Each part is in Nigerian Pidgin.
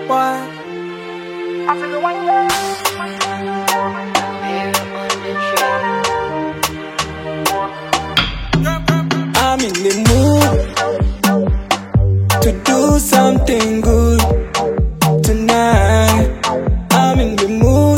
Why? I'm in the mood to do something good tonight. I'm in the mood,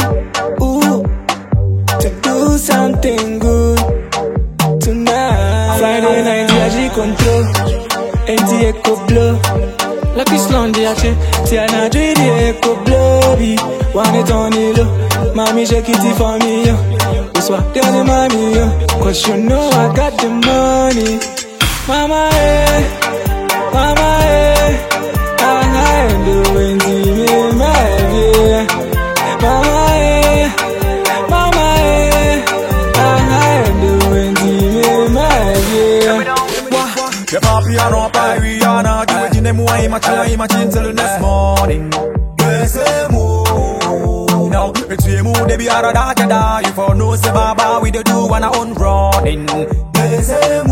to do something good tonight. Friday night, j'ai control, NT Echo Blow. Lucky Slon, DH, Tiana, JD Echo Blow. One it on the low, mommy shake it for me, yo. This what they're the mommy, yo. Cause you know I got the money. Mama, mama, I doing me, my dear. Mama, I doing me, my dear. The papi and no pie, we are not doing them way, my chin till the next morning. Yes, now, it's we move, they be out of that, you for no say baba, we do one our own running. Yes,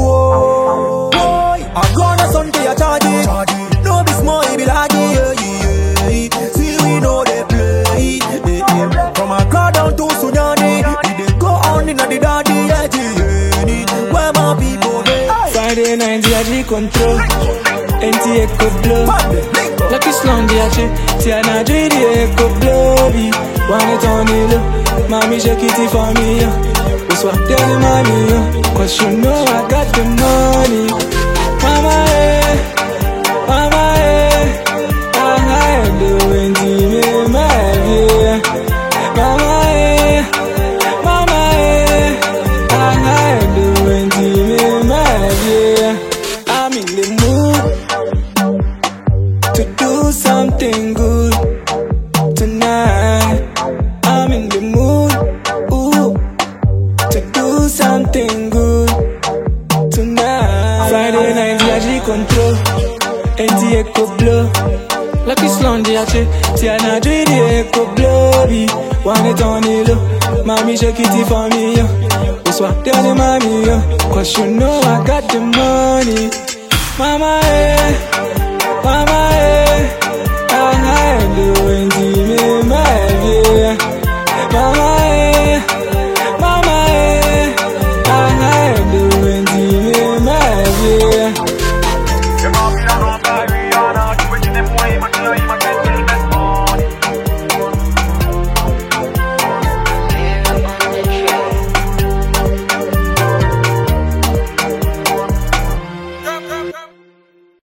I'm gonna Sunday a charge it. No be small, it be like see we know they play. From a crowd down to Sunyani, they go on in the daddy. Where my people they Friday night, DH control, NT Echo Blow. Lucky Slon, DH, Tiana, JD Echo Blow. One it on the low, mommy shake it for me, yo. This what they're the mommy, yo. Cause you know I got the money. Mama, mama, I doing me, my dear. Mama, mama, I doing me, my dear. I'm in the mood to do something good tonight. I'm in the mood, to do something good tonight. Friday night, DH control, NT Echo Blow. Lucky Slon, DH, Tiana, JD Echo Blow. One it on the low, mommy shake it for me, yo. This what they're the mommy, yo. Cause you know I got the money. Mama,